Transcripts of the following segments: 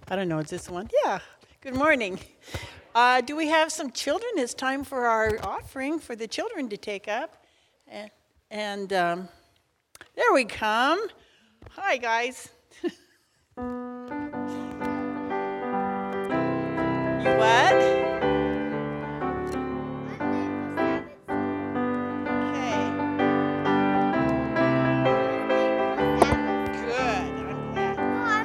I don't know, is this one? Yeah. Good morning. Do we have some children? It's time for our offering for the children to take up. And there we come. Hi, guys. You what? Okay. Good. I'm glad.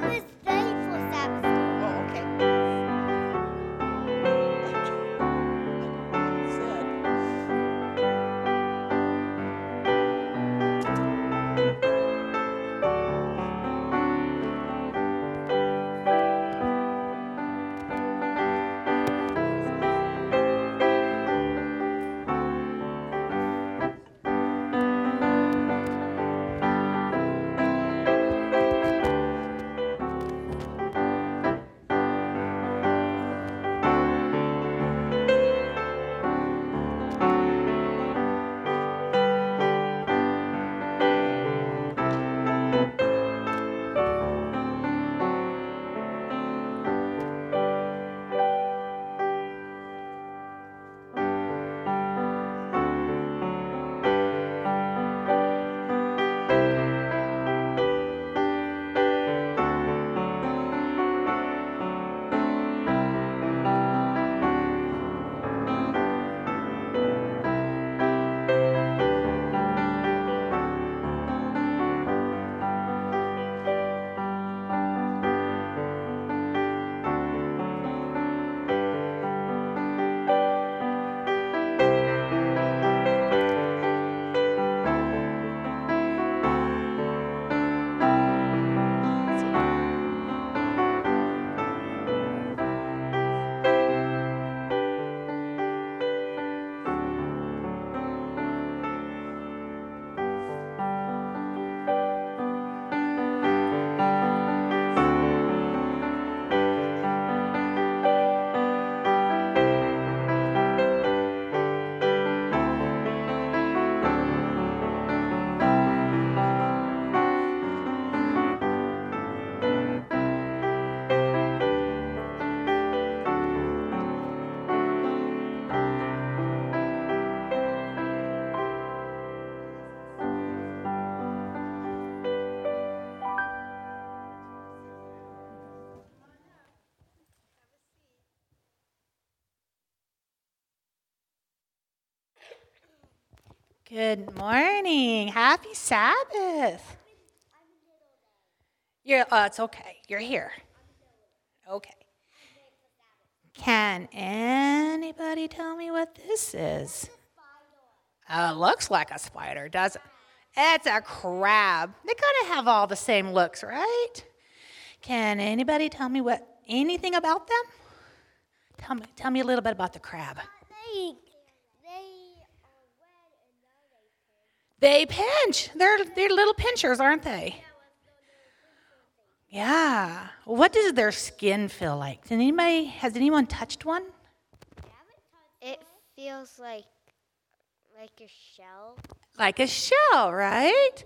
Oh, okay. Said. Good morning. Happy Sabbath. It's okay. You're here. Okay. Can anybody tell me what this is? It looks like a spider, doesn't it? It's a crab. They kind of have all the same looks, right? Can anybody tell me anything about them? Tell me a little bit about the crab. They pinch. They're little pinchers, aren't they? Yeah. What does their skin feel like? Has anyone touched one? It feels like a shell. Like a shell, right?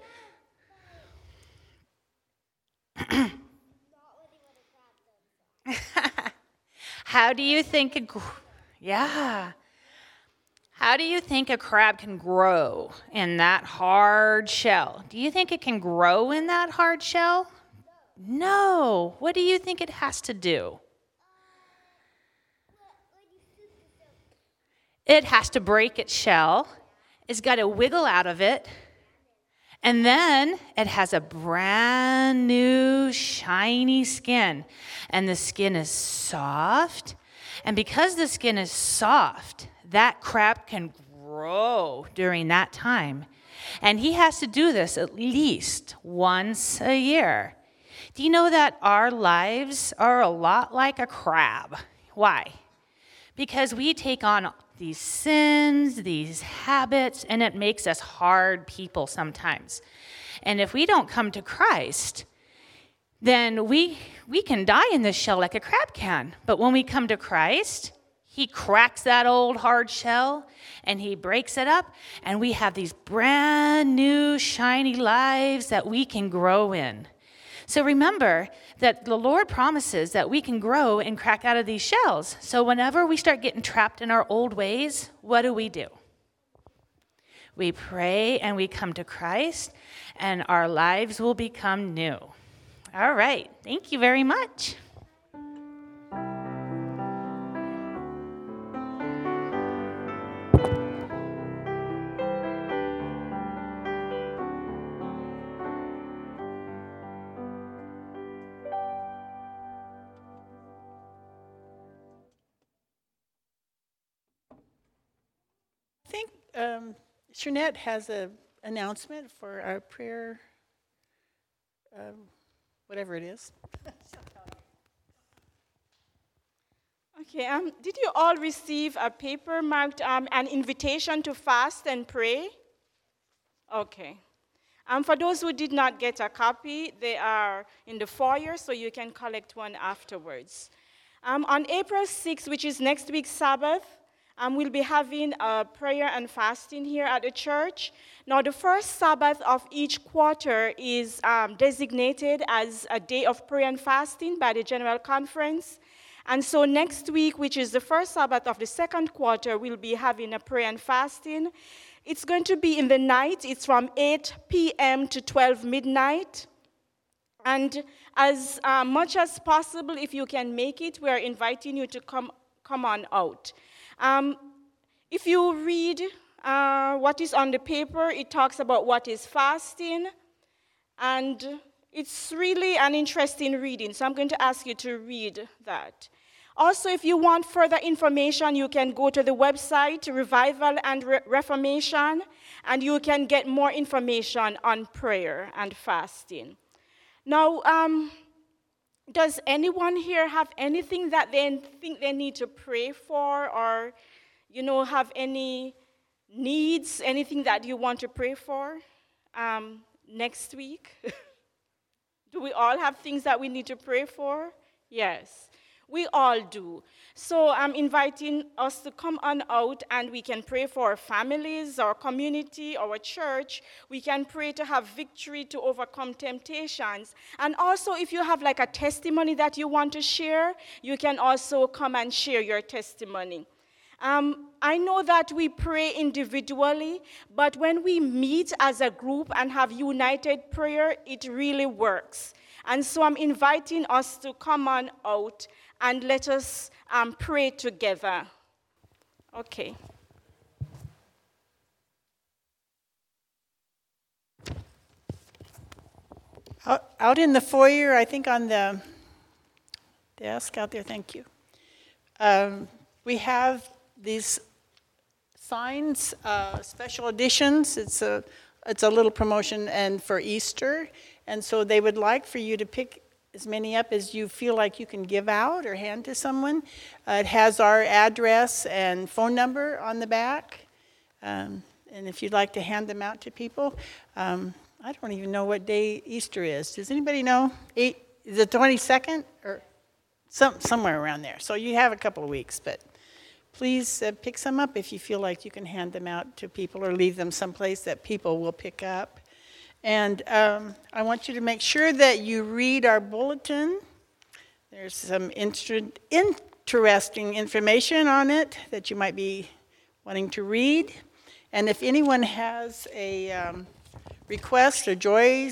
How do you think How do you think a crab can grow in that hard shell? Do you think it can grow in that hard shell? No. What do you think it has to do? It has to break its shell. It's got to wiggle out of it. And then it has a brand new shiny skin. And the skin is soft. And because the skin is soft, that crab can grow during that time. And he has to do this at least once a year. Do you know that our lives are a lot like a crab? Why? Because we take on these sins, these habits, and it makes us hard people sometimes. And if we don't come to Christ, then we can die in this shell like a crab can. But when we come to Christ, he cracks that old hard shell and he breaks it up, and we have these brand new shiny lives that we can grow in. So remember that the Lord promises that we can grow and crack out of these shells. So whenever we start getting trapped in our old ways, what do? We pray and we come to Christ, and our lives will become new. All right. Thank you very much. I think Shernette has an announcement for our prayer, whatever it is. Okay, did you all receive a paper marked an invitation to fast and pray? Okay. For those who did not get a copy, they are in the foyer, so you can collect one afterwards. On April 6th, which is next week's Sabbath, we'll be having a prayer and fasting here at the church. Now, the first Sabbath of each quarter is designated as a day of prayer and fasting by the General Conference. And so next week, which is the first Sabbath of the second quarter, we'll be having a prayer and fasting. It's going to be in the night. It's from 8 p.m. to 12 midnight. And as much as possible, if you can make it, we're inviting you to come on out. If you read what is on the paper, it talks about what is fasting, and it's really an interesting reading, so I'm going to ask you to read that. Also, if you want further information, you can go to the website, Revival and Reformation, and you can get more information on prayer and fasting. Now, does anyone here have anything that they think they need to pray for, or, have any needs, anything that you want to pray for next week? Do we all have things that we need to pray for? Yes, we all do. So I'm inviting us to come on out, and we can pray for our families, our community, our church. We can pray to have victory to overcome temptations. And also, if you have like a testimony that you want to share, you can also come and share your testimony. I know that we pray individually, but when we meet as a group and have united prayer, it really works. And so I'm inviting us to come on out and let us pray together. Okay. Out in the foyer, I think on the desk out there, thank you. We have these signs, special editions. It's a little promotion and for Easter, and so they would like for you to pick as many up as you feel like you can give out or hand to someone. It has our address and phone number on the back, and if you'd like to hand them out to people. I don't even know what day Easter is. Does anybody know? Is it 22nd or somewhere around there? So you have a couple of weeks, but please pick some up if you feel like you can hand them out to people or leave them someplace that people will pick up. And I want you to make sure that you read our bulletin. There's some interesting information on it that you might be wanting to read. And if anyone has a request, a joy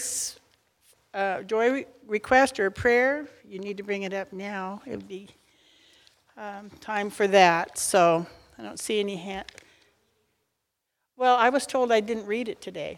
request or a prayer, you need to bring it up now. It would be time for that. So I don't see any hand. Well, I was told I didn't read it today.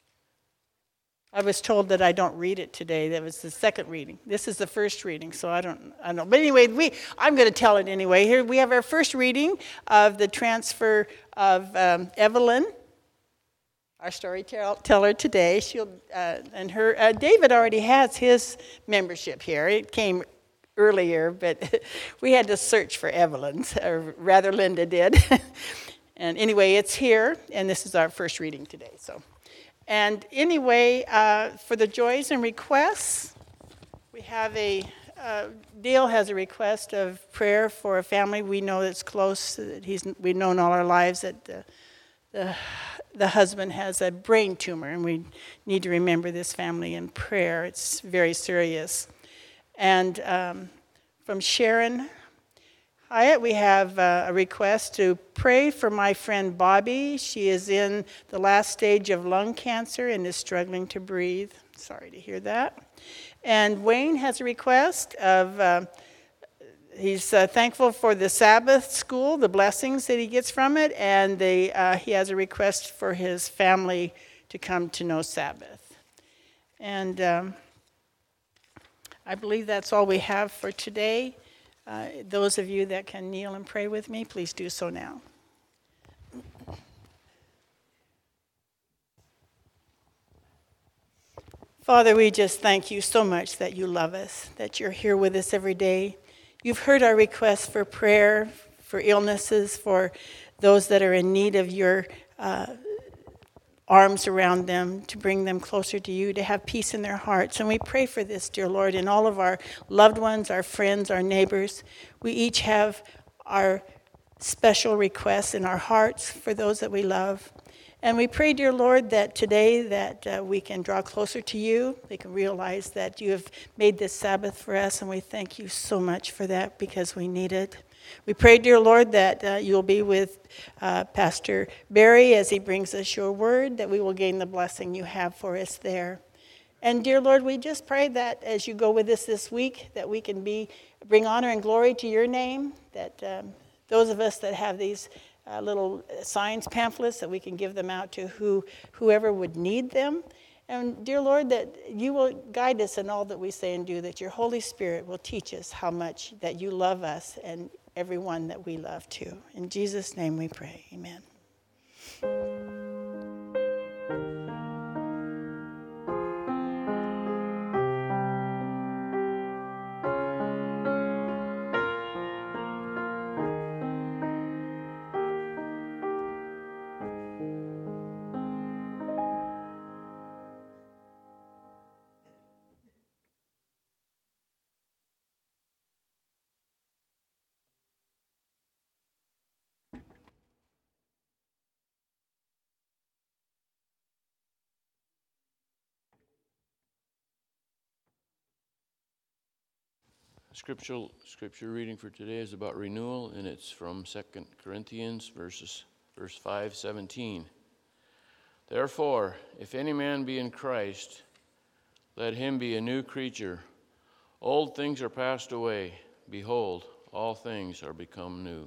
I was told that I don't read it today. That was the second reading. This is the first reading, so I don't know. But anyway, I'm going to tell it anyway. Here we have our first reading of the transfer of Evelyn, our storyteller today. David already has his membership here. It came earlier, but we had to search for Evelyn's, or rather Linda did. And anyway, it's here, and this is our first reading today. And anyway, for the joys and requests, we have Dale has a request of prayer for a family we know that's close, that we've known all our lives, that the the husband has a brain tumor, and we need to remember this family in prayer. It's very serious. And from Sharon Hyatt, we have a request to pray for my friend Bobby. She is in the last stage of lung cancer and is struggling to breathe. Sorry to hear that. And Wayne has a request of, he's thankful for the Sabbath school, the blessings that he gets from it, and he has a request for his family to come to know Sabbath. And I believe that's all we have for today. Those of you that can kneel and pray with me, please do so now. Father, we just thank you so much that you love us, that you're here with us every day. You've heard our requests for prayer, for illnesses, for those that are in need of your arms around them, to bring them closer to you, to have peace in their hearts. And we pray for this, dear Lord, in all of our loved ones, our friends, our neighbors. We each have our special requests in our hearts for those that we love. And we pray, dear Lord, that today that we can draw closer to you. We can realize that you have made this Sabbath for us, and we thank you so much for that because we need it. We pray, dear Lord, that you'll be with Pastor Barry as he brings us your word, that we will gain the blessing you have for us there. And dear Lord, we just pray that as you go with us this week, that we can bring honor and glory to your name, that those of us that have these little science pamphlets, that we can give them out to whoever would need them. And dear Lord, that you will guide us in all that we say and do, that your Holy Spirit will teach us how much that you love us and everyone that we love too. In Jesus' name we pray. Amen. Scripture reading for today is about renewal, and it's from 2 Corinthians verse 5:17. Therefore, if any man be in Christ, let him be a new creature. Old things are passed away. Behold, all things are become new.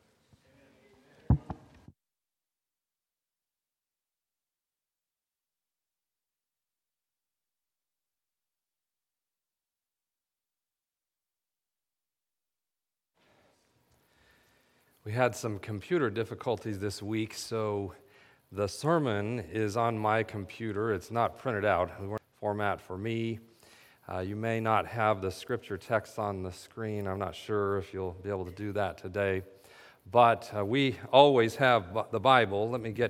We had some computer difficulties this week, so the sermon is on my computer. It's not printed out. Format for me. You may not have the scripture text on the screen. I'm not sure if you'll be able to do that today. But we always have the Bible. Let me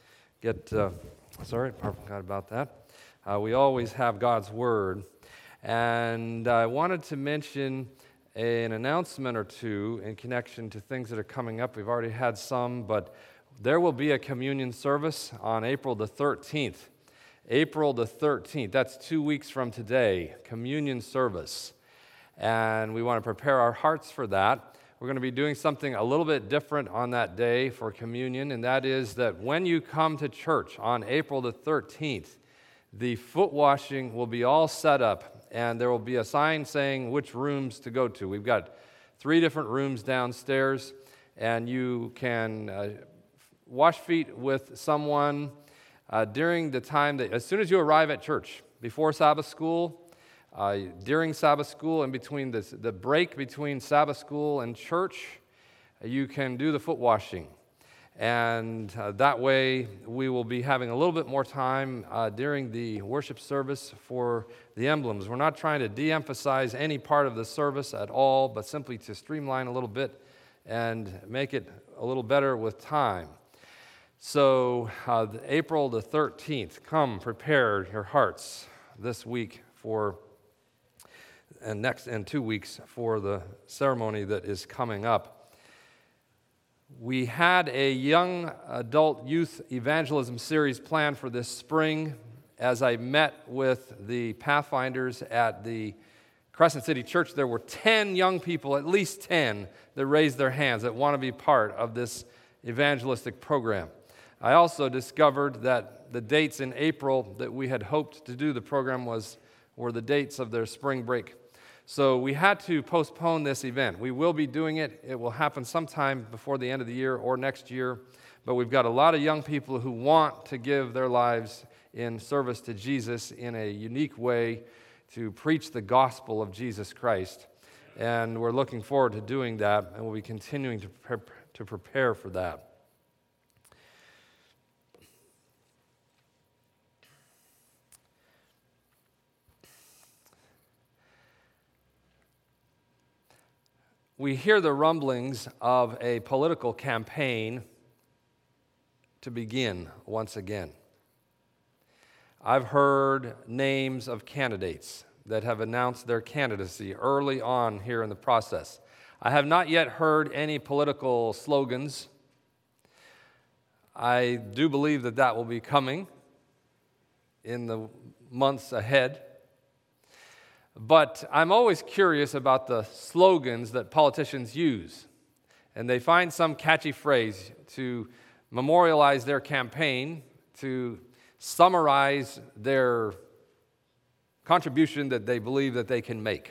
sorry, I forgot about that. We always have God's Word. And I wanted to mention an announcement or two in connection to things that are coming up. We've already had some, but there will be a communion service on April the 13th. April the 13th, that's 2 weeks from today, communion service. And we want to prepare our hearts for that. We're going to be doing something a little bit different on that day for communion, and that is that when you come to church on April the 13th, the foot washing will be all set up, and there will be a sign saying which rooms to go to. We've got 3 different rooms downstairs, and you can wash feet with someone during the time that, as soon as you arrive at church, before Sabbath school, during Sabbath school, and between the break between Sabbath school and church, you can do the foot washing. And that way, we will be having a little bit more time during the worship service for the emblems. We're not trying to de-emphasize any part of the service at all, but simply to streamline a little bit and make it a little better with time. So, April the 13th, come prepare your hearts this week and 2 weeks for the ceremony that is coming up. We had a young adult youth evangelism series planned for this spring. As I met with the Pathfinders at the Crescent City Church, there were 10 young people, at least 10, that raised their hands that want to be part of this evangelistic program. I also discovered that the dates in April that we had hoped to do the program were the dates of their spring break. So we had to postpone this event. We will be doing it. It will happen sometime before the end of the year or next year. But we've got a lot of young people who want to give their lives in service to Jesus in a unique way to preach the gospel of Jesus Christ. And we're looking forward to doing that, and we'll be continuing to prepare for that. We hear the rumblings of a political campaign to begin once again. I've heard names of candidates that have announced their candidacy early on here in the process. I have not yet heard any political slogans. I do believe that will be coming in the months ahead. But I'm always curious about the slogans that politicians use. And they find some catchy phrase to memorialize their campaign, to summarize their contribution that they believe that they can make.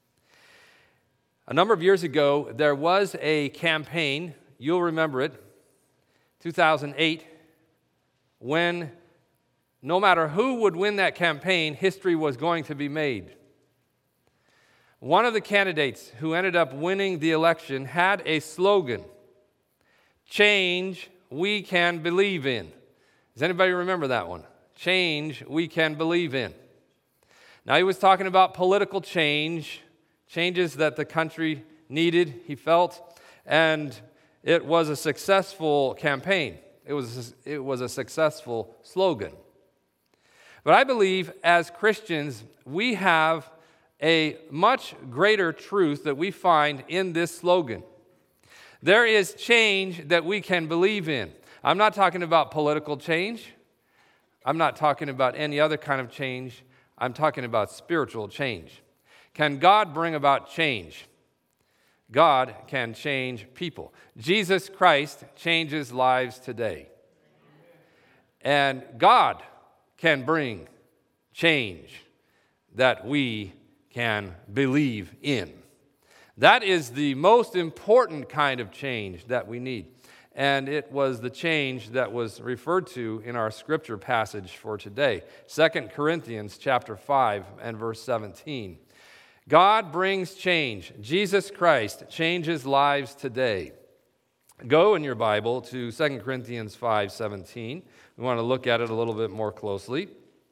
A number of years ago, there was a campaign, you'll remember it, 2008, when no matter who would win that campaign, history was going to be made. One of the candidates who ended up winning the election had a slogan, "Change we can believe in." Does anybody remember that one? Change we can believe in. Now, he was talking about political change, changes that the country needed, he felt, and it was a successful campaign. It was a successful slogan. But I believe as Christians, we have a much greater truth that we find in this slogan. There is change that we can believe in. I'm not talking about political change. I'm not talking about any other kind of change. I'm talking about spiritual change. Can God bring about change? God can change people. Jesus Christ changes lives today. And God can bring change that we can believe in. That is the most important kind of change that we need. And it was the change that was referred to in our scripture passage for today, 2 Corinthians chapter 5 and verse 17. God brings change. Jesus Christ changes lives today. Go in your Bible to 2 Corinthians 5:17. We want to look at it a little bit more closely,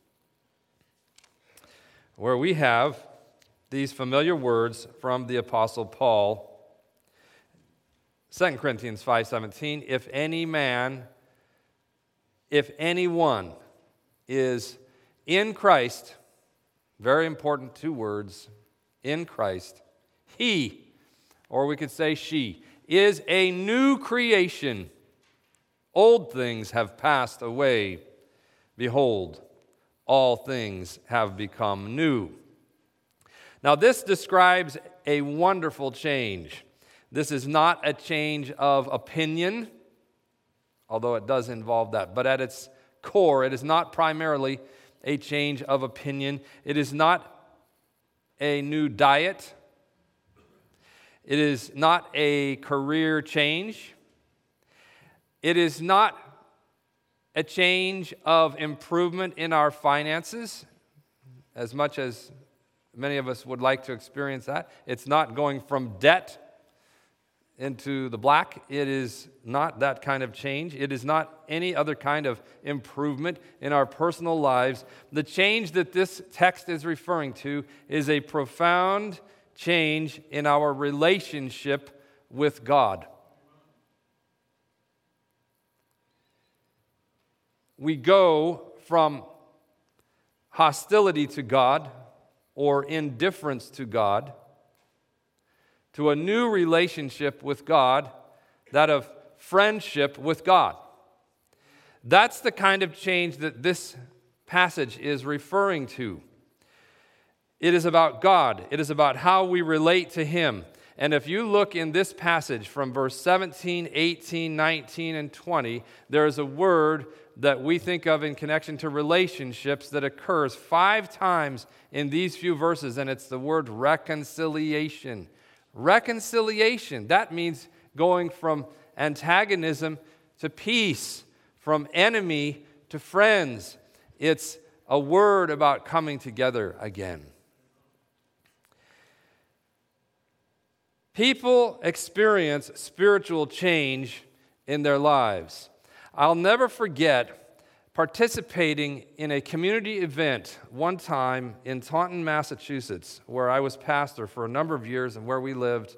where we have these familiar words from the Apostle Paul. 2 Corinthians 5:17, if anyone is in Christ, very important two words, in Christ, he, or we could say she, is a new creation. Old things have passed away. Behold, all things have become new. Now, this describes a wonderful change. This is not a change of opinion, although it does involve that. But at its core, it is not primarily a change of opinion. It is not a new diet. It is not a career change. It is not a change of improvement in our finances, as much as many of us would like to experience that. It's not going from debt into the black. It is not that kind of change. It is not any other kind of improvement in our personal lives. The change that this text is referring to is a profound change in our relationship with God. We go from hostility to God or indifference to God to a new relationship with God, that of friendship with God. That's the kind of change that this passage is referring to. It is about God. It is about how we relate to Him. And if you look in this passage from verse 17, 18, 19, and 20, there is a word that we think of in connection to relationships that occurs 5 times in these few verses, and it's the word reconciliation. Reconciliation. That means going from antagonism to peace, from enemy to friends. It's a word about coming together again. People experience spiritual change in their lives. I'll never forget participating in a community event one time in Taunton, Massachusetts, where I was pastor for a number of years and where we lived.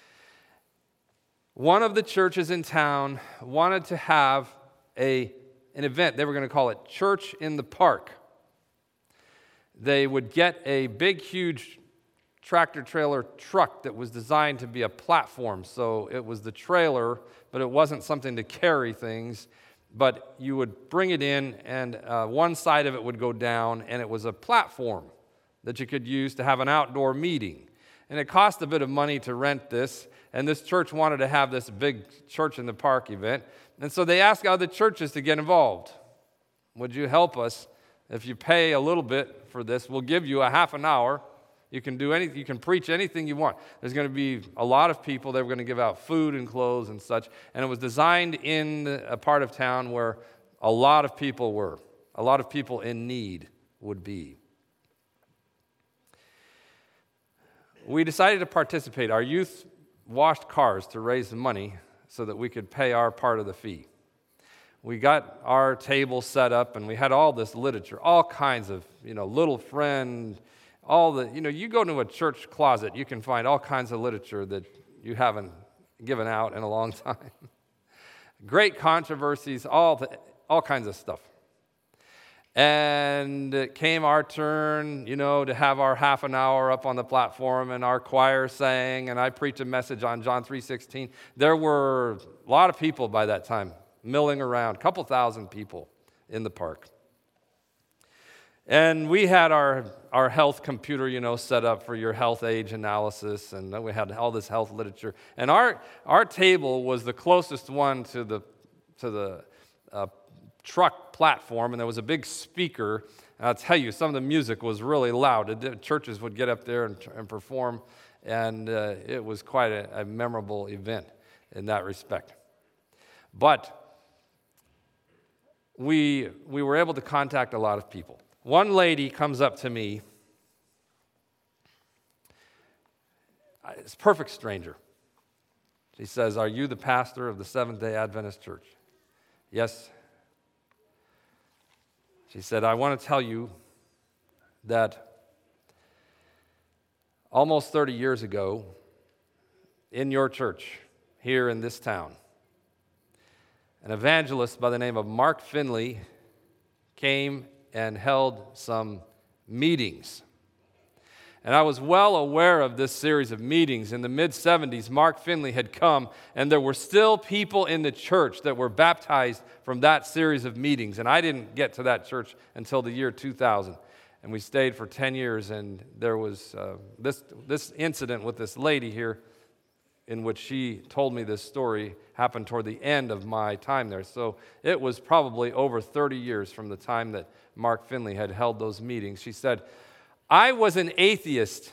One of the churches in town wanted to have an event. They were going to call it Church in the Park. They would get a big, huge tractor-trailer truck that was designed to be a platform. So it was the trailer, but it wasn't something to carry things. But you would bring it in, and one side of it would go down, and it was a platform that you could use to have an outdoor meeting. And it cost a bit of money to rent this, and this church wanted to have this big Church in the Park event. And so they asked other churches to get involved. Would you help us? If you pay a little bit for this, we'll give you a half an hour. You can do anything. You can preach anything you want. There's going to be a lot of people. They were going to give out food and clothes and such. And it was designed in a part of town where a lot of people were. A lot of people in need would be. We decided to participate. Our youth washed cars to raise the money so that we could pay our part of the fee. We got our table set up, and we had all this literature, all kinds of, Little Friend, all the, you go to a church closet, you can find all kinds of literature that you haven't given out in a long time. Great controversies, all kinds of stuff. And it came our turn, to have our half an hour up on the platform, and our choir sang, and I preached a message on John 3:16. There were a lot of people by that time milling around, a couple thousand people in the park. And we had our health computer, set up for your health age analysis, and then we had all this health literature. And our table was the closest one to the truck platform, and there was a big speaker. And I'll tell you, some of the music was really loud. Churches would get up there and perform, and it was quite a memorable event in that respect. But we were able to contact a lot of people. One lady comes up to me. It's a perfect stranger. She says, "Are you the pastor of the Seventh-day Adventist Church?" "Yes." She said, "I want to tell you that almost 30 years ago, in your church, here in this town, an evangelist by the name of Mark Finley came and held some meetings. And I was well aware of this series of meetings. In the mid-'70s, Mark Finley had come, and there were still people in the church that were baptized from that series of meetings. And I didn't get to that church until the year 2000. And we stayed for 10 years, and there was this incident with this lady here in which she told me this story happened toward the end of my time there. So it was probably over 30 years from the time that Mark Finley had held those meetings. She said, I was an atheist.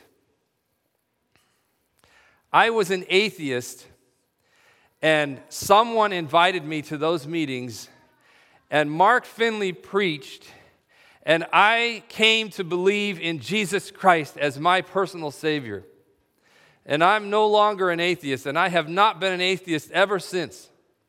And someone invited me to those meetings, and Mark Finley preached, and I came to believe in Jesus Christ as my personal Savior. And I'm no longer an atheist, and I have not been an atheist ever since.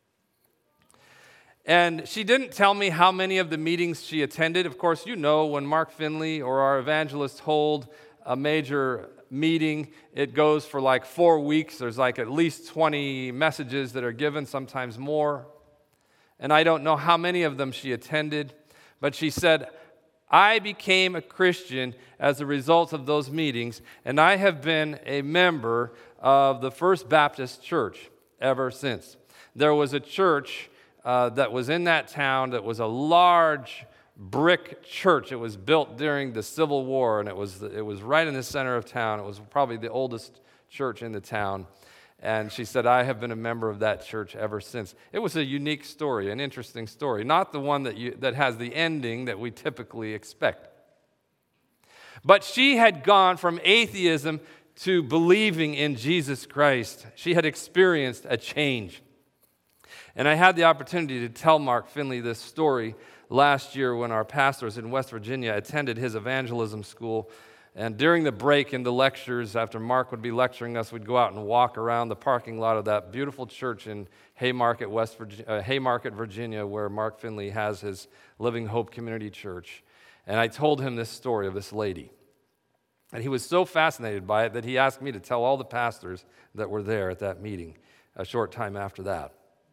And she didn't tell me how many of the meetings she attended. Of course, when Mark Finley or our evangelists hold a major meeting, it goes for like 4 weeks. There's like at least 20 messages that are given, sometimes more. And I don't know how many of them she attended, but she said, I became a Christian as a result of those meetings, and I have been a member of the First Baptist Church ever since. there was a church that was in that town that was a large brick church. It was built during the Civil War, and it was right in the center of town. It was probably the oldest church in the town. And she said, I have been a member of that church ever since. It was a unique story, an interesting story, not the one that has the ending that we typically expect. But she had gone from atheism to believing in Jesus Christ. She had experienced a change. And I had the opportunity to tell Mark Finley this story last year when our pastors in West Virginia attended his evangelism school. And during the break in the lectures, after Mark would be lecturing us, we'd go out and walk around the parking lot of that beautiful church in Haymarket, Virginia, where Mark Finley has his Living Hope Community Church. And I told him this story of this lady. And he was so fascinated by it that he asked me to tell all the pastors that were there at that meeting a short time after that.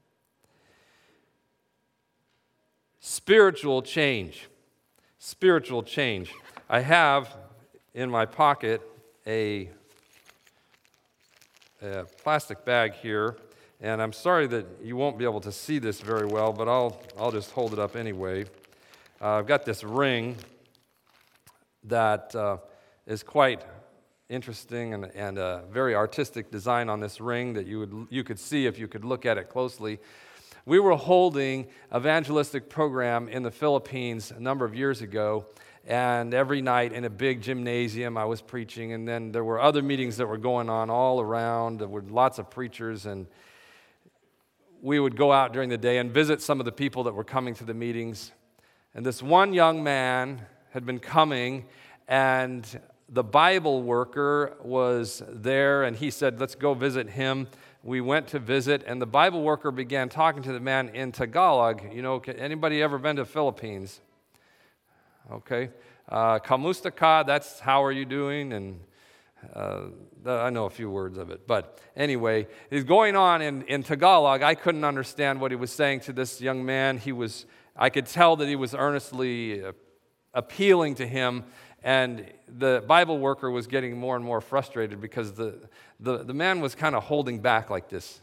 Spiritual change. Spiritual change. I have in my pocket a plastic bag here, and I'm sorry that you won't be able to see this very well, but I'll just hold it up anyway. I've got this ring that is quite interesting and a very artistic design on this ring that you could see if you could look at it closely. We were holding an evangelistic program in the Philippines a number of years ago, and every night in a big gymnasium I was preaching, and then there were other meetings that were going on all around. There were lots of preachers, and we would go out during the day and visit some of the people that were coming to the meetings. And this one young man had been coming, and the Bible worker was there, and he said, let's go visit him. We went to visit, and the Bible worker began talking to the man in Tagalog. You know, anybody ever been to the Philippines? Okay. Kamusta ka, that's how are you doing? And I know a few words of it. But anyway, he's going on in Tagalog. I couldn't understand what he was saying to this young man. I could tell that he was earnestly appealing to him, and the Bible worker was getting more and more frustrated because the man was kind of holding back like this.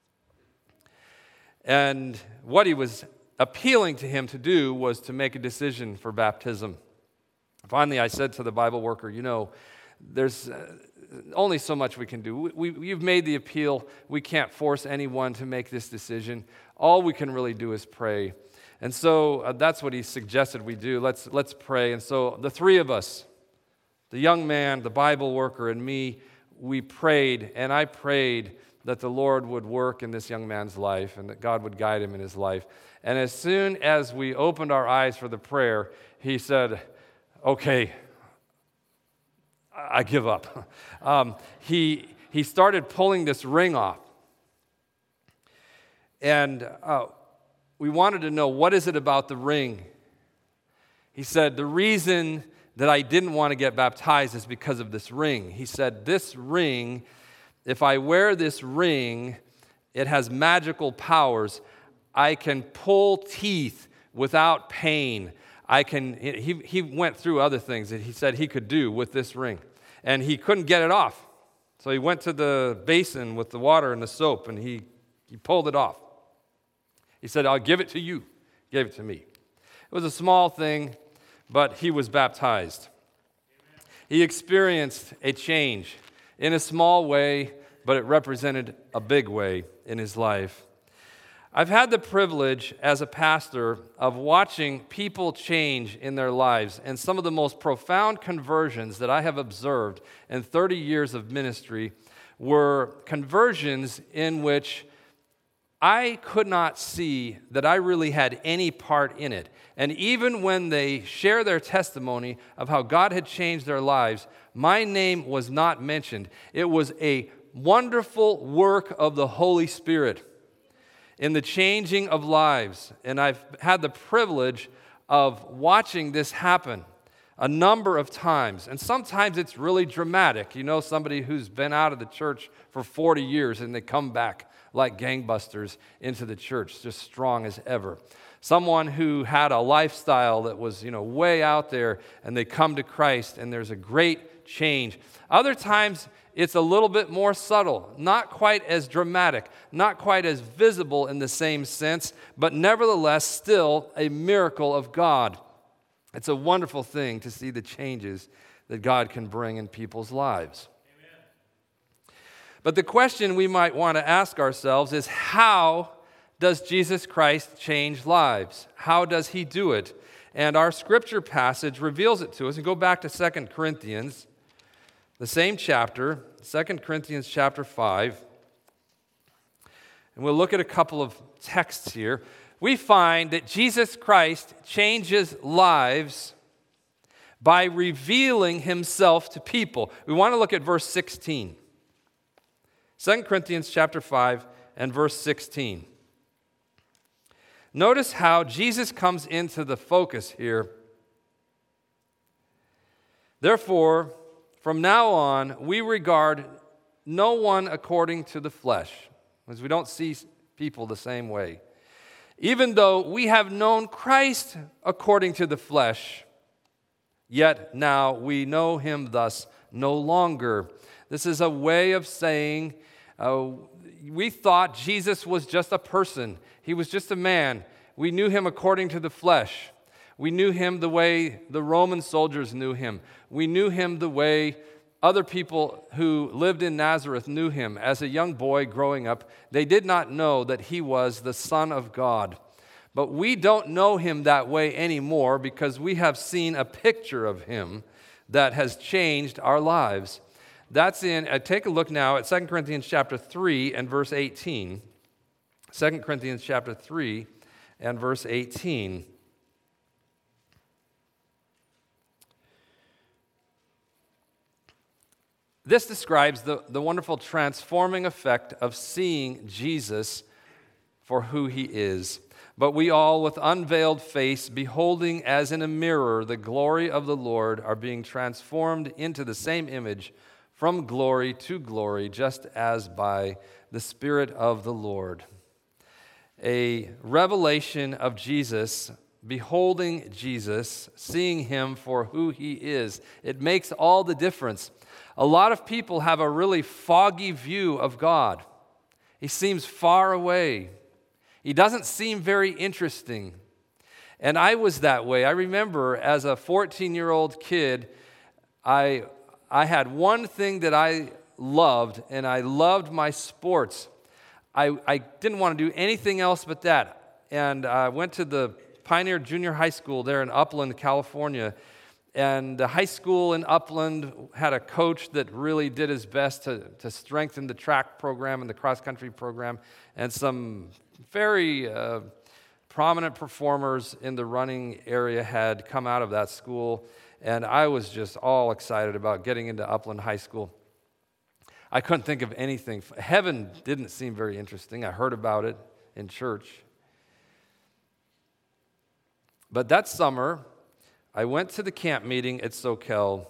And what he was appealing to him to do was to make a decision for baptism. Finally, I said to the Bible worker, you know, there's only so much we can do. You've made the appeal. We can't force anyone to make this decision. All we can really do is pray. And so that's what he suggested we do. Let's pray. And so the three of us, the young man, the Bible worker, and me, we prayed, and I prayed that the Lord would work in this young man's life and that God would guide him in his life. And as soon as we opened our eyes for the prayer, he said, okay, I give up. He started pulling this ring off. And we wanted to know, what is it about the ring? He said, the reason that I didn't want to get baptized is because of this ring. He said, this ring, if I wear this ring, it has magical powers. I can pull teeth without pain. He went through other things that he said he could do with this ring, and he couldn't get it off. So he went to the basin with the water and the soap, and he pulled it off. He said, I'll give it to you. He gave it to me. It was a small thing, but he was baptized. He experienced a change in a small way, but it represented a big way in his life. I've had the privilege as a pastor of watching people change in their lives, and some of the most profound conversions that I have observed in 30 years of ministry were conversions in which I could not see that I really had any part in it. And even when they share their testimony of how God had changed their lives, my name was not mentioned. It was a wonderful work of the Holy Spirit in the changing of lives. And I've had the privilege of watching this happen a number of times. And sometimes it's really dramatic. You know, somebody who's been out of the church for 40 years and they come back like gangbusters into the church, just strong as ever. Someone who had a lifestyle that was, way out there, and they come to Christ and there's a great change. Other times it's a little bit more subtle, not quite as dramatic, not quite as visible in the same sense, but nevertheless still a miracle of God. It's a wonderful thing to see the changes that God can bring in people's lives. Amen. But the question we might want to ask ourselves is, how does Jesus Christ change lives? How does he do it? And our scripture passage reveals it to us. And go back to 2 Corinthians, the same chapter, 2 Corinthians chapter 5. And we'll look at a couple of texts here. We find that Jesus Christ changes lives by revealing himself to people. We want to look at verse 16. 2 Corinthians chapter 5 and verse 16. Notice how Jesus comes into the focus here. Therefore, from now on, we regard no one according to the flesh, because we don't see people the same way. Even though we have known Christ according to the flesh, yet now we know him thus no longer. This is a way of saying we thought Jesus was just a person. He was just a man. We knew him according to the flesh. We knew him the way the Roman soldiers knew him. We knew him the way other people who lived in Nazareth knew him. As a young boy growing up, they did not know that he was the Son of God. But we don't know him that way anymore because we have seen a picture of him that has changed our lives. That's in, take a look now at 2 Corinthians chapter 3 and verse 18. 2 Corinthians chapter 3 and verse 18. This describes the wonderful transforming effect of seeing Jesus for who he is. But we all, with unveiled face, beholding as in a mirror the glory of the Lord, are being transformed into the same image from glory to glory, just as by the Spirit of the Lord. A revelation of Jesus, beholding Jesus, seeing him for who he is. It makes all the difference. A lot of people have a really foggy view of God. He seems far away. He doesn't seem very interesting. And I was that way. I remember as a 14-year-old kid, I had one thing that I loved, and I loved my sports. I didn't want to do anything else but that. And I went to the Pioneer Junior High School there in Upland, California. And the high school in Upland had a coach that really did his best to strengthen the track program and the cross-country program, and some very prominent performers in the running area had come out of that school, and I was just all excited about getting into Upland High School. I couldn't think of anything. Heaven didn't seem very interesting. I heard about it in church. But that summer, I went to the camp meeting at Soquel,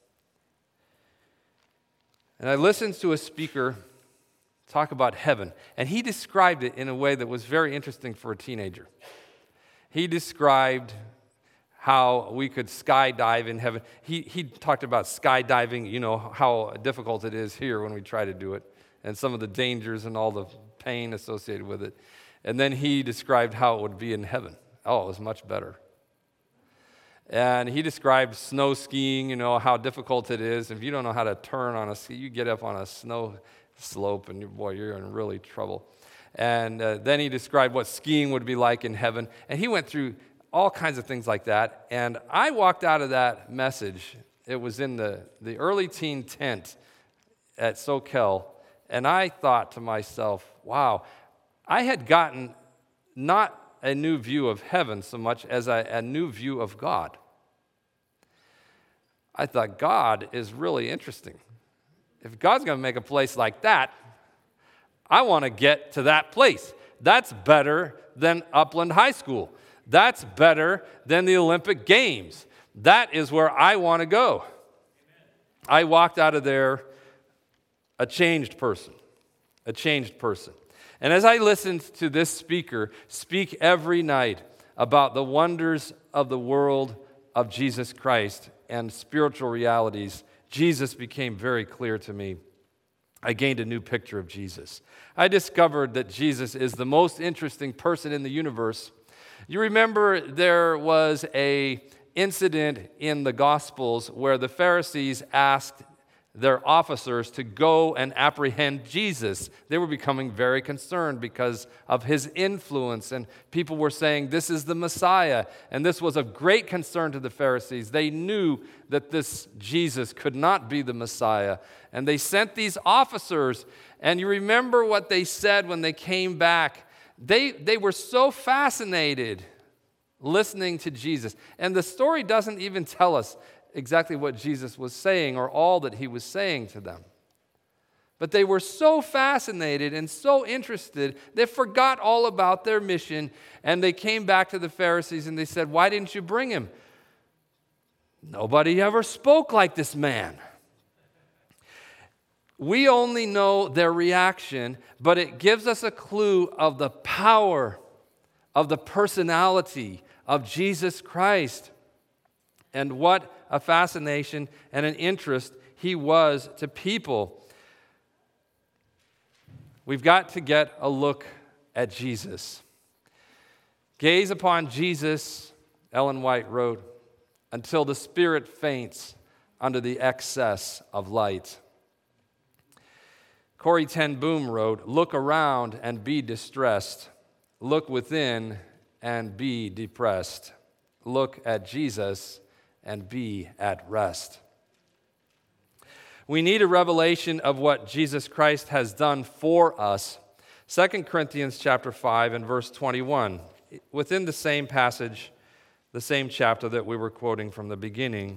and I listened to a speaker talk about heaven, and he described it in a way that was very interesting for a teenager. He described how we could skydive in heaven. He talked about skydiving, you know, how difficult it is here when we try to do it, and some of the dangers and all the pain associated with it. And then he described how it would be in heaven. Oh, it was much better. And he described snow skiing, you know, how difficult it is. If you don't know how to turn on a ski, you get up on a snow slope and you're in really trouble. And then he described what skiing would be like in heaven. And he went through all kinds of things like that. And I walked out of that message. It was in the early teen tent at Soquel. And I thought to myself, wow, I had gotten not a new view of heaven so much as a new view of God. I thought, God is really interesting. If God's going to make a place like that, I want to get to that place. That's better than Upland High School. That's better than the Olympic Games. That is where I want to go. Amen. I walked out of there a changed person. A changed person. And as I listened to this speaker speak every night about the wonders of the world of Jesus Christ and spiritual realities, Jesus became very clear to me. I gained a new picture of Jesus. I discovered that Jesus is the most interesting person in the universe. You remember there was an incident in the Gospels where the Pharisees asked their officers to go and apprehend Jesus. They were becoming very concerned because of his influence, and people were saying, this is the Messiah. And this was of great concern to the Pharisees. They knew that this Jesus could not be the Messiah. And they sent these officers, and you remember what they said when they came back. They were so fascinated listening to Jesus. And the story doesn't even tell us exactly what Jesus was saying or all that he was saying to them. But they were so fascinated and so interested, they forgot all about their mission, and they came back to the Pharisees and they said, why didn't you bring him? Nobody ever spoke like this man. We only know their reaction, but it gives us a clue of the power of the personality of Jesus Christ and what a fascination and an interest he was to people. We've got to get a look at Jesus. Gaze upon Jesus, Ellen White wrote, until the spirit faints under the excess of light. Corrie ten Boom wrote, look around and be distressed. Look within and be depressed. Look at Jesus and be at rest. We need a revelation of what Jesus Christ has done for us. 2 Corinthians chapter 5 and verse 21, within the same passage, the same chapter that we were quoting from the beginning.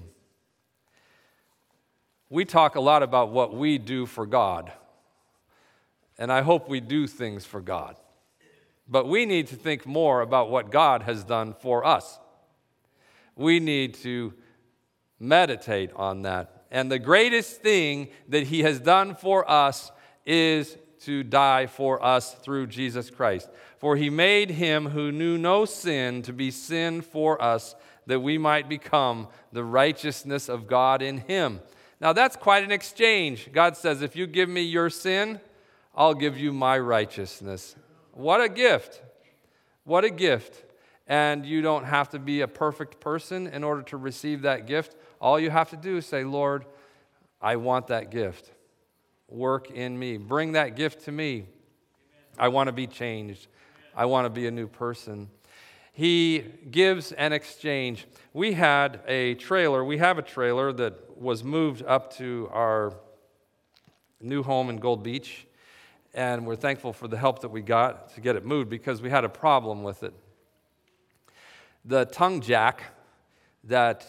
We talk a lot about what we do for God, and I hope we do things for God. But we need to think more about what God has done for us. We need to meditate on that. And the greatest thing that he has done for us is to die for us through Jesus Christ. For he made him who knew no sin to be sin for us, that we might become the righteousness of God in him. Now that's quite an exchange. God says, if you give me your sin, I'll give you my righteousness. What a gift. What a gift. And you don't have to be a perfect person in order to receive that gift. All you have to do is say, Lord, I want that gift. Work in me. Bring that gift to me. I want to be changed. I want to be a new person. He gives an exchange. We have a trailer that was moved up to our new home in Gold Beach. And we're thankful for the help that we got to get it moved because we had a problem with it. The tongue jack, that,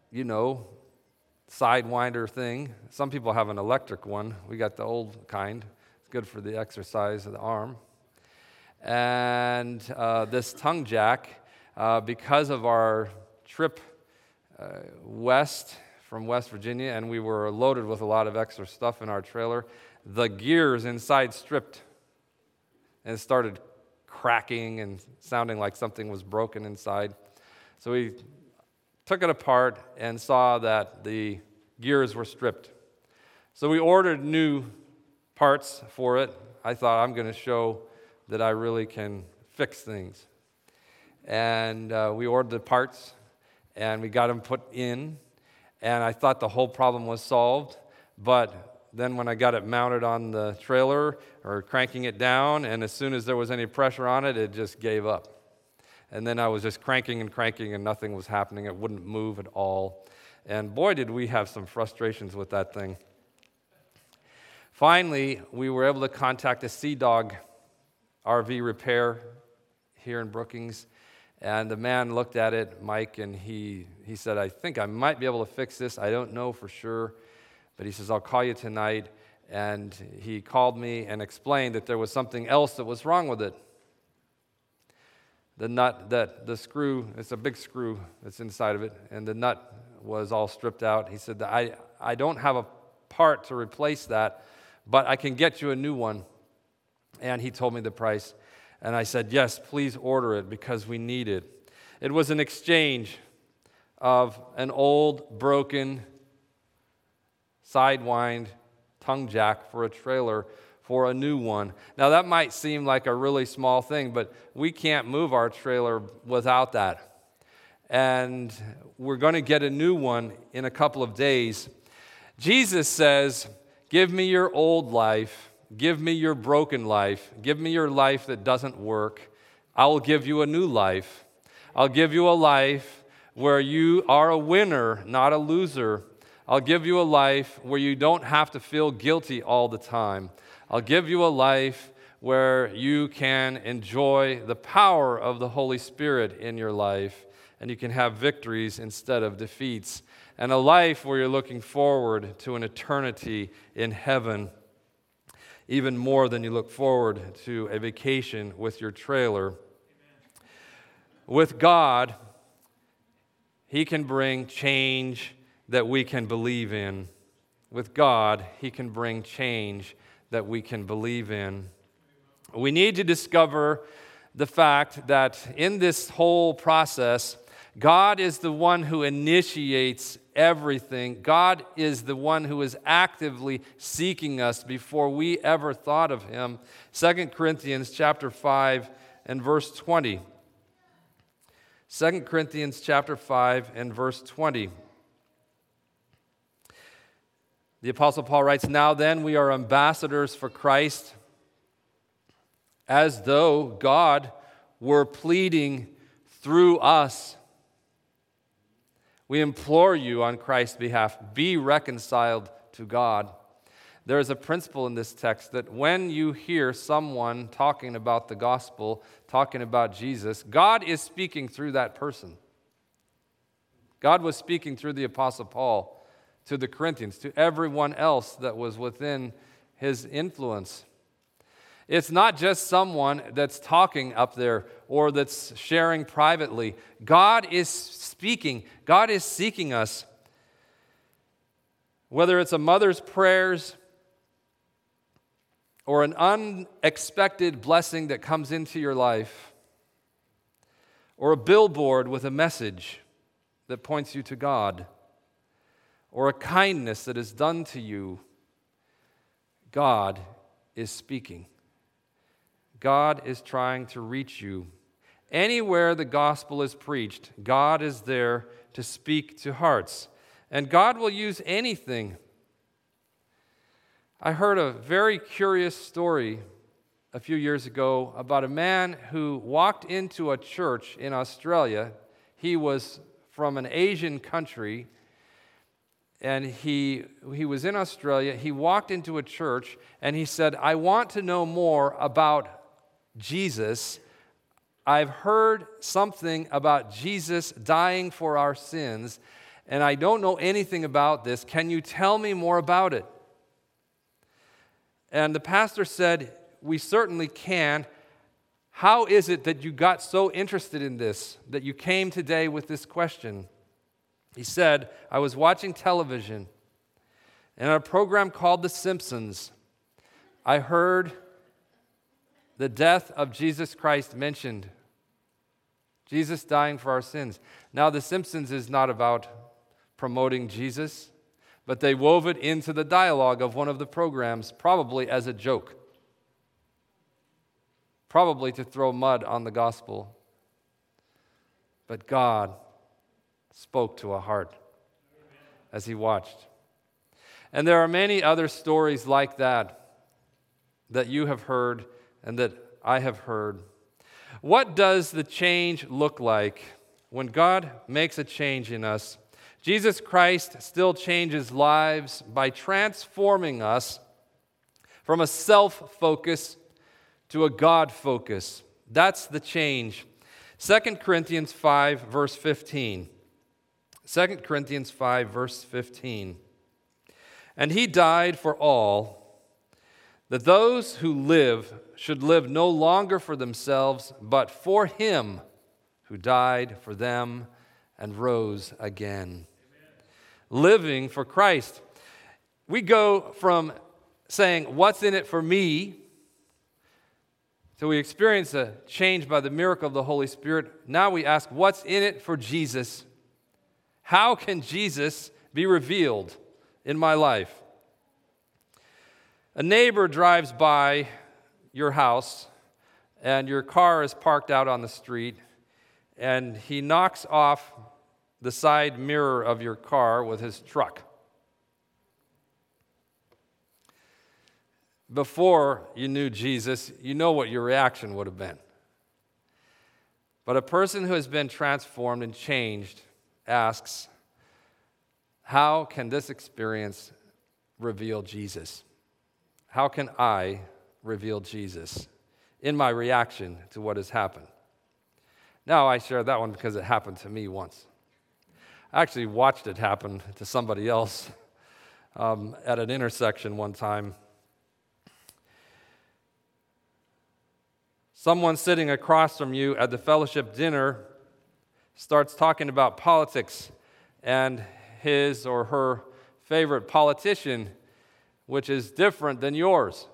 sidewinder thing. Some people have an electric one. We got the old kind. It's good for the exercise of the arm. And this tongue jack, because of our trip west from West Virginia, and we were loaded with a lot of extra stuff in our trailer, the gears inside stripped and it started cracking and sounding like something was broken inside. So we took it apart and saw that the gears were stripped. So we ordered new parts for it. I thought, I'm going to show that I really can fix things. And we ordered the parts, and we got them put in, and I thought the whole problem was solved. But then when I got it mounted on the trailer or cranking it down, and as soon as there was any pressure on it, it just gave up. And then I was just cranking and nothing was happening. It wouldn't move at all. And boy, did we have some frustrations with that thing. Finally, we were able to contact a Sea Dog RV repair here in Brookings. And the man looked at it, Mike, and he said, I think I might be able to fix this. I don't know for sure. But he says, I'll call you tonight. And he called me and explained that there was something else that was wrong with it. The nut, the screw, it's a big screw that's inside of it, and the nut was all stripped out. He said, I don't have a part to replace that, but I can get you a new one. And he told me the price. And I said, yes, please order it because we need it. It was an exchange of an old, broken, sidewind tongue jack for a trailer for a new one. Now that might seem like a really small thing, but we can't move our trailer without that. And we're going to get a new one in a couple of days. Jesus says, give me your old life, give me your broken life, give me your life that doesn't work. I will give you a new life. I'll give you a life where you are a winner, not a loser. I'll give you a life where you don't have to feel guilty all the time. I'll give you a life where you can enjoy the power of the Holy Spirit in your life, and you can have victories instead of defeats, and a life where you're looking forward to an eternity in heaven, even more than you look forward to a vacation with your trailer. Amen. With God, He can bring change that we can believe in. With God, He can bring change that we can believe in. We need to discover the fact that in this whole process, God is the one who initiates everything. God is the one who is actively seeking us before we ever thought of Him. 2 Corinthians chapter 5 and verse 20. 2 Corinthians chapter 5 and verse 20. The Apostle Paul writes, "Now then, we are ambassadors for Christ, as though God were pleading through us. We implore you on Christ's behalf, be reconciled to God." There is a principle in this text that when you hear someone talking about the gospel, talking about Jesus, God is speaking through that person. God was speaking through the Apostle Paul to the Corinthians, to everyone else that was within his influence. It's not just someone that's talking up there or that's sharing privately. God is speaking. God is seeking us. Whether it's a mother's prayers or an unexpected blessing that comes into your life, or a billboard with a message that points you to God, or a kindness that is done to you, God is speaking. God is trying to reach you. Anywhere the gospel is preached, God is there to speak to hearts. And God will use anything. I heard a very curious story a few years ago about a man who walked into a church in Australia. He was from an Asian country, and he was in Australia. He walked into a church, and he said, "I want to know more about Jesus. I've heard something about Jesus dying for our sins, and I don't know anything about this. Can you tell me more about it?" And the pastor said, "We certainly can. How is it that you got so interested in this, that you came today with this question?" He said, "I was watching television, and on a program called The Simpsons, I heard the death of Jesus Christ mentioned. Jesus dying for our sins." Now, The Simpsons is not about promoting Jesus, but they wove it into the dialogue of one of the programs, probably as a joke, probably to throw mud on the gospel. But God spoke to a heart as he watched. And there are many other stories like that you have heard and that I have heard. What does the change look like when God makes a change in us? Jesus Christ still changes lives by transforming us from a self-focus to a God focus. That's the change. 2 Corinthians 5, verse 15. 2 Corinthians 5, verse 15. "And he died for all, that those who live should live no longer for themselves, but for him who died for them and rose again." Amen. Living for Christ. We go from saying, "What's in it for me?" till we experience a change by the miracle of the Holy Spirit. Now we ask, what's in it for Jesus? How can Jesus be revealed in my life? A neighbor drives by your house, and your car is parked out on the street, and he knocks off the side mirror of your car with his truck. Before you knew Jesus, you know what your reaction would have been. But a person who has been transformed and changed asks, how can this experience reveal Jesus? How can I reveal Jesus in my reaction to what has happened? Now, I share that one because it happened to me once. I actually watched it happen to somebody else at an intersection one time. Someone sitting across from you at the fellowship dinner starts talking about politics and his or her favorite politician, which is different than yours.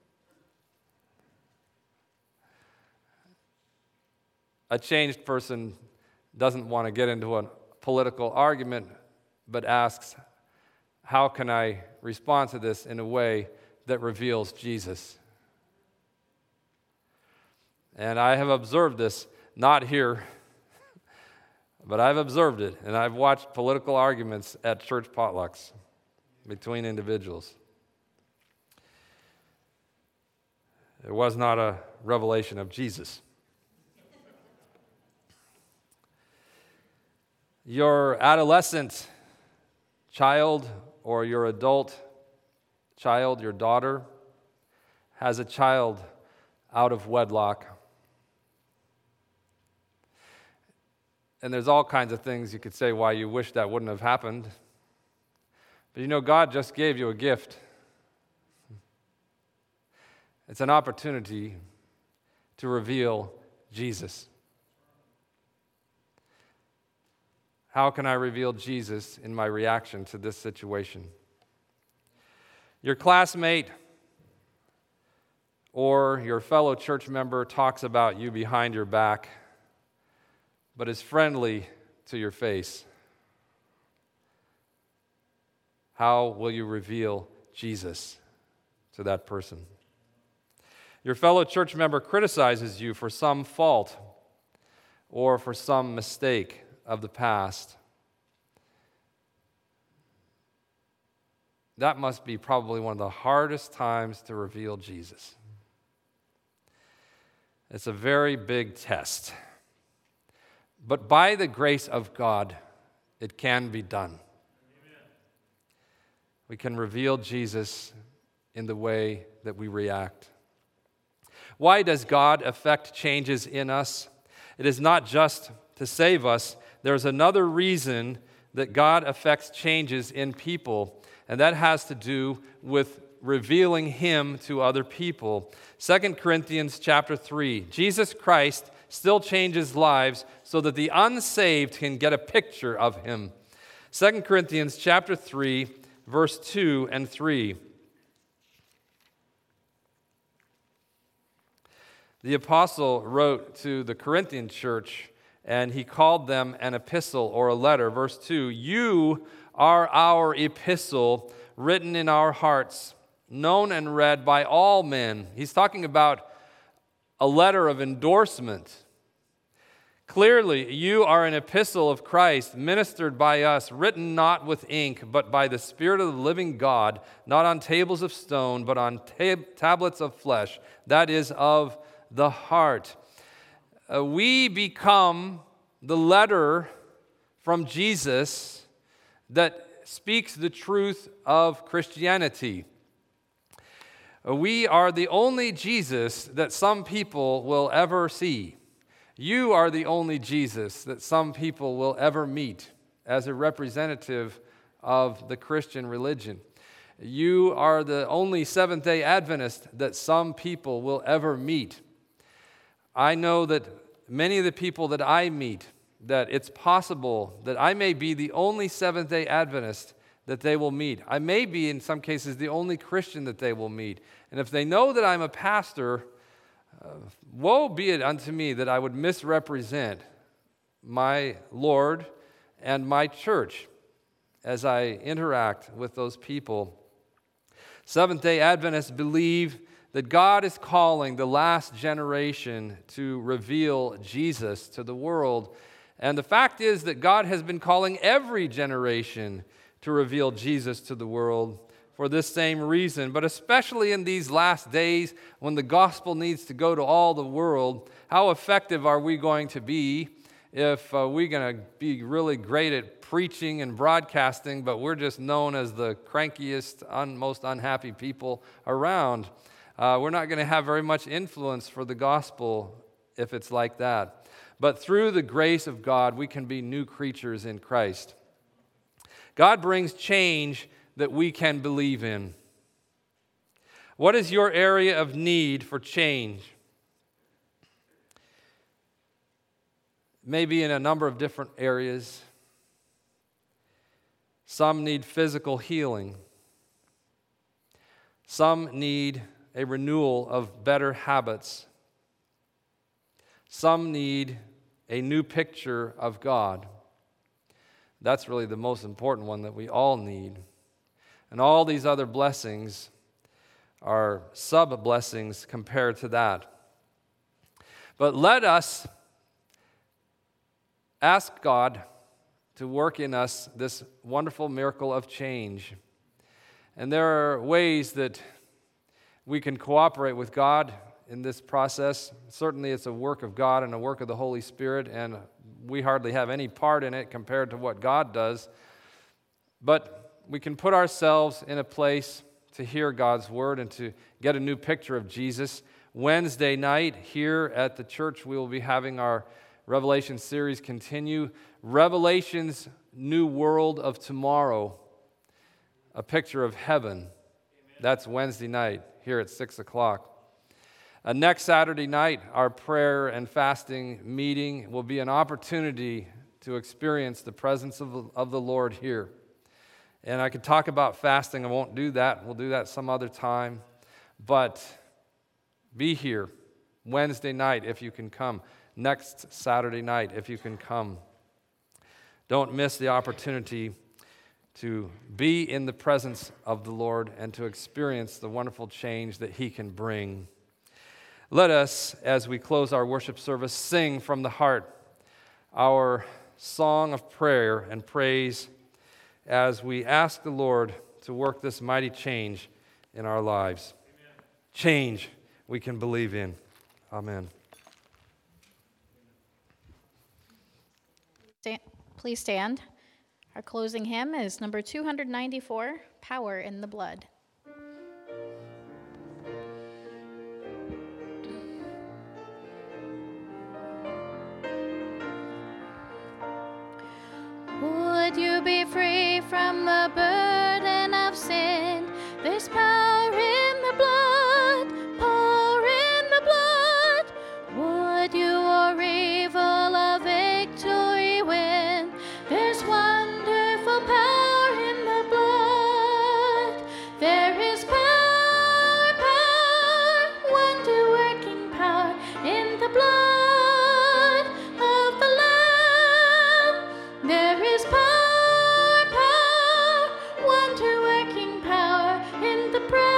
A changed person doesn't want to get into a political argument, but asks, how can I respond to this in a way that reveals Jesus? And I have observed this, not here, but I've observed it, and I've watched political arguments at church potlucks between individuals. It was not a revelation of Jesus. Your adolescent child or your adult child, your daughter, has a child out of wedlock. And there's all kinds of things you could say why you wish that wouldn't have happened. But you know, God just gave you a gift. It's an opportunity to reveal Jesus. How can I reveal Jesus in my reaction to this situation? Your classmate or your fellow church member talks about you behind your back, but is friendly to your face. How will you reveal Jesus to that person? Your fellow church member criticizes you for some fault or for some mistake of the past. That must be probably one of the hardest times to reveal Jesus. It's a very big test. But by the grace of God, it can be done. Amen. We can reveal Jesus in the way that we react. Why does God effect changes in us? It is not just to save us. There's another reason that God effects changes in people, and that has to do with revealing Him to other people. 2 Corinthians chapter 3, Jesus Christ still changes lives so that the unsaved can get a picture of Him. 2 Corinthians chapter 3, verse 2 and 3. The apostle wrote to the Corinthian church, and he called them an epistle or a letter. Verse 2, you are our epistle, written in our hearts, known and read by all men. He's talking about a letter of endorsement. Clearly, you are an epistle of Christ, ministered by us, written not with ink, but by the Spirit of the living God, not on tables of stone, but on tablets of flesh, that is, of the heart. We become the letter from Jesus that speaks the truth of Christianity. We are the only Jesus that some people will ever see. You are the only Jesus that some people will ever meet as a representative of the Christian religion. You are the only Seventh-day Adventist that some people will ever meet. I know that many of the people that I meet, that it's possible that I may be the only Seventh-day Adventist that they will meet. I may be, in some cases, the only Christian that they will meet. And if they know that I'm a pastor, woe be it unto me that I would misrepresent my Lord and my church as I interact with those people. Seventh-day Adventists believe that God is calling the last generation to reveal Jesus to the world. And the fact is that God has been calling every generation to reveal Jesus to the world for this same reason. But especially in these last days when the gospel needs to go to all the world, how effective are we going to be if we're going to be really great at preaching and broadcasting, but we're just known as the crankiest, most unhappy people around? We're not going to have very much influence for the gospel if it's like that. But through the grace of God, we can be new creatures in Christ. God brings change that we can believe in. What is your area of need for change? Maybe in a number of different areas. Some need physical healing. Some need a renewal of better habits. Some need a new picture of God. That's really the most important one that we all need. And all these other blessings are sub-blessings compared to that. But let us ask God to work in us this wonderful miracle of change. And there are ways that we can cooperate with God in this process. Certainly it's a work of God and a work of the Holy Spirit, and we hardly have any part in it compared to what God does. But we can put ourselves in a place to hear God's word and to get a new picture of Jesus. Wednesday night here at the church, we will be having our Revelation series continue. Revelation's new world of tomorrow, a picture of heaven. Amen. That's Wednesday night here at 6 o'clock. Next Saturday night, our prayer and fasting meeting will be an opportunity to experience the presence of the Lord here. And I could talk about fasting. I won't do that. We'll do that some other time. But be here Wednesday night if you can come. Next Saturday night if you can come. Don't miss the opportunity to be in the presence of the Lord and to experience the wonderful change that He can bring. Let us, as we close our worship service, sing from the heart our song of prayer and praise as we ask the Lord to work this mighty change in our lives. Amen. Change we can believe in. Amen. Please stand. Our closing hymn is number 294, Power in the Blood. Would you be free from the burden of sin? There's power in the blood, power in the blood. Would you or evil a victory win? There's wonderful power in the blood. There is power, power, wonder-working power in the blood of the Lamb. There is power, power, wonder-working power in the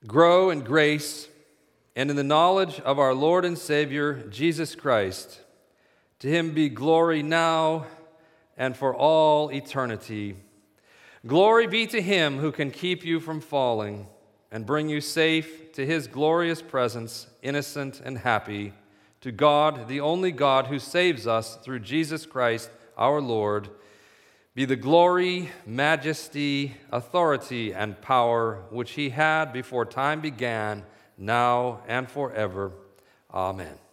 grow in grace and in the knowledge of our Lord and Savior, Jesus Christ. To him be glory now and for all eternity. Glory be to him who can keep you from falling and bring you safe to his glorious presence, innocent and happy. To God, the only God who saves us through Jesus Christ our Lord, be the glory, majesty, authority, and power which he had before time began, now and forever. Amen.